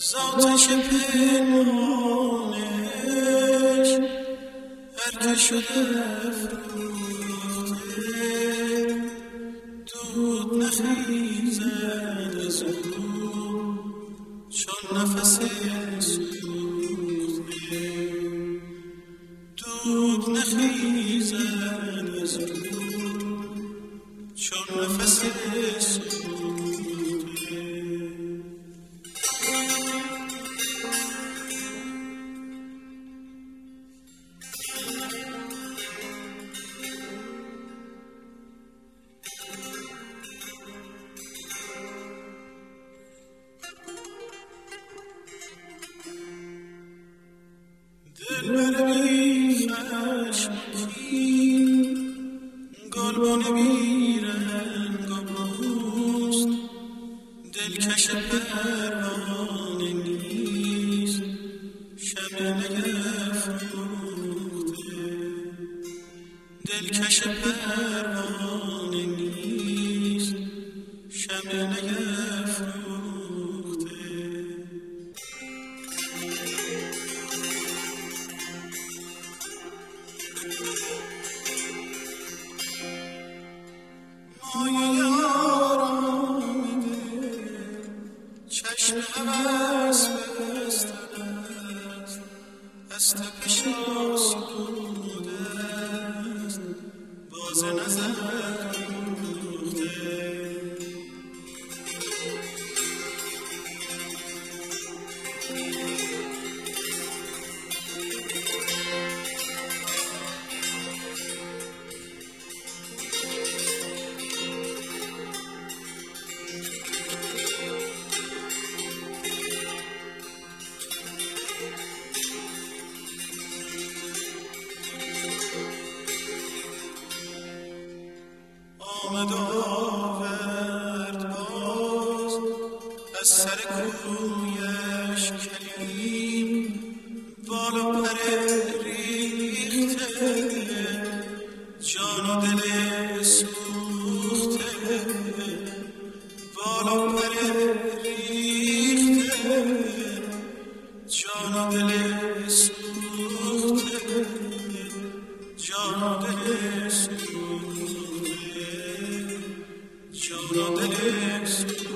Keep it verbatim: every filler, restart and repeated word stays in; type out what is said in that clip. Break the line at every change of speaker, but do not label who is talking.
زاتش پنهانش هر که شده افروخته دود نخیزد از او چون نفس سوخته دود نخیزد از او چون نفس سوخته دلبر بی خشمگین گلبن بی رنگ و بوست دلکش پروانه نیست شمع نیفروخته دلکش پروانه نیست شمع نیفروخته مایه آرامده چشم هوس بستن است از تپش آسوده است باز نظر دوخته آمد و آورد باز از سر کویش کلیم بال و پر ریخته جان و دل سوخته بال و پر ریخته جان و دل سوخته جان و دل سوخته جان و دل